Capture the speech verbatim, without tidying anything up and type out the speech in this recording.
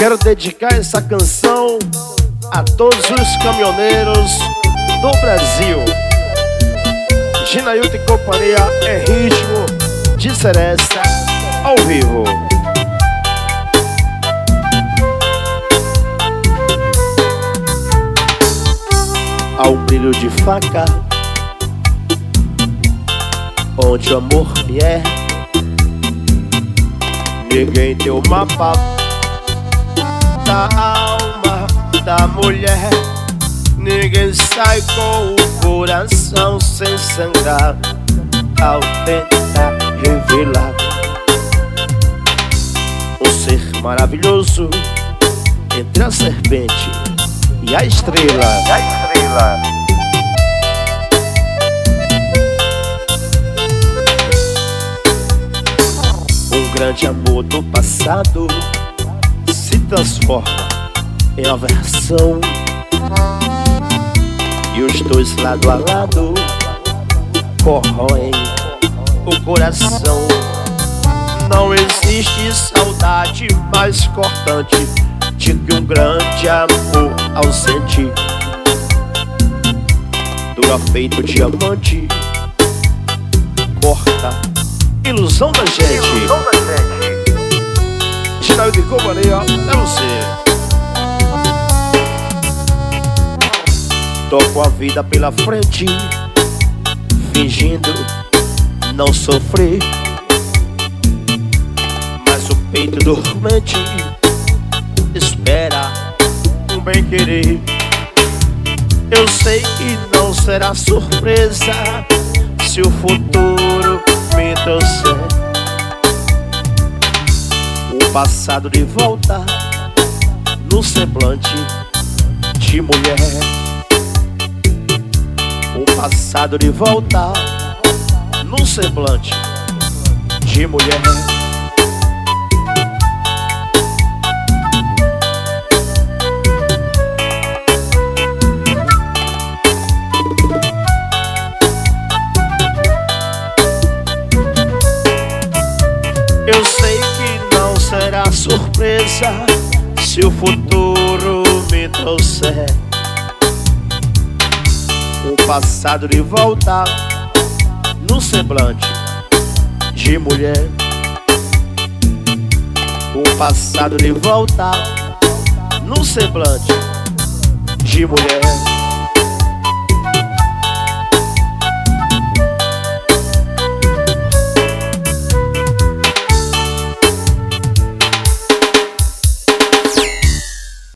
Quero dedicar essa canção a todos os caminhoneiros do Brasil. Ginailton e companhia é ritmo de Seresta ao vivo. Há um brilho de faca onde o amor me é. Ninguém tem o mapa da alma da mulher. Ninguém sai com o coração sem sangrar ao tentar revelar um ser maravilhoso entre a serpente e a estrela. A estrela. Um grande amor do passado se transforma em aversão, e os dois lado a lado corroem o coração. Não existe saudade mais cortante de que um grande amor ausente. Dura feito diamante, corta ilusão da gente. Ilusão da gente. Ginailton e companhia, é você. Toco a vida pela frente, fingindo não sofrer, mas o peito dormente espera um bem querer. Eu sei que não será surpresa se o futuro me trouxer o passado de volta no semblante de mulher. O passado de volta no semblante de mulher. Eu sei que não será surpresa se o futuro me trouxer o passado de volta no semblante de mulher. O passado de volta no semblante de mulher.